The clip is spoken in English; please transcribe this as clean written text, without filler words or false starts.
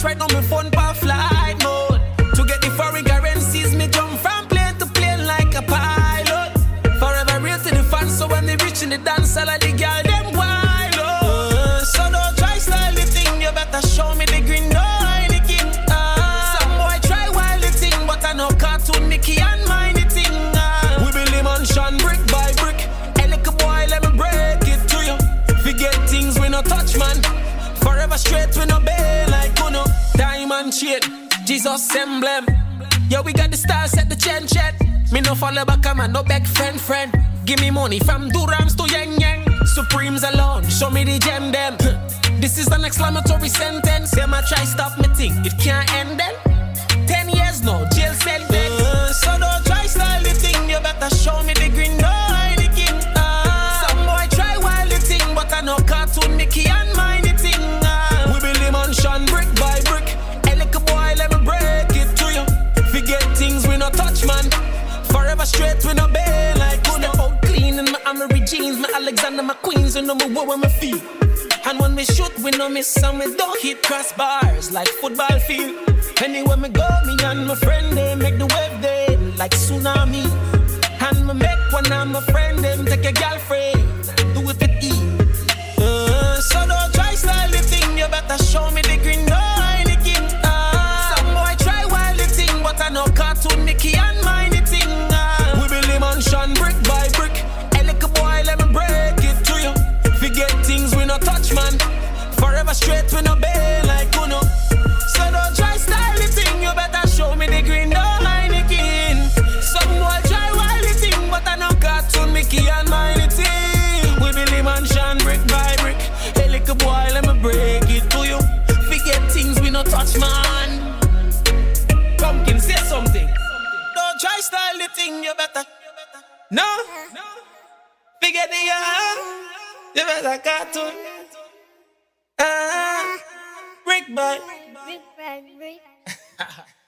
fast right now, me phone pa flight mode. To get the foreign currencies, me jump from plane to plane like a pilot. Forever real to the fans, so when they reach in the dance, all of the girl them wild. So don't try style the thing, you better show me the green door, the king. Some boy try wild the thing, but I know cartoon Mickey and mine the thing. We build the mansion brick by brick. Hey, little boy, let me break it to you. Forget things we no touch, man. Forever straight, we no bail like Uno. Diamond chain, Jesus emblem. Yo, we got the style, set the chain. Me no follow back, man, no back friend. Give me money from Durams to Yang Yang. Supremes alone, show me the gem them. This is an exclamatory sentence. Them I try stop me thing, it can't end then. 10 years no, jail sentence. So don't try style the thing, you better show me the green door, the king. Some boy try wild the thing, but I know cartoon Mickey and mine the thing. We build the mansion brick by brick. Hey, little boy, let me break it to you. Forget things we no touch, man. Forever straight, we no bail like Uno. Step out clean in my Amory jeans, my Alexander McQueens, you know me what me feel. And when we shoot, we no miss and we don't hit crossbars like football field. Anywhere me go, me and my friend, they make the wave day like tsunami. And me make one of my friend, them take a girlfriend, do it with ease. So don't try style the thing, you better show me the green door, the king. Some boy try wild the thing, but I know cartoon Mickey and mine the thing. We build the mansion brick by brick. Hey, little boy, let me break it to you. Forget things we no touch, man. Forever straight, we no bail like Uno. So don't try style the thing, you better show me the green door, the king. Some boy try wild the thing, but I know cartoon Mickey and mine the thing. We build the mansion brick by brick. Hey, little boy, let me break it to you. Forget things we no touch, man. Pumpkin, say something. Don't try style the thing, you better. No. Forget the you better cartoon. Brick by brick.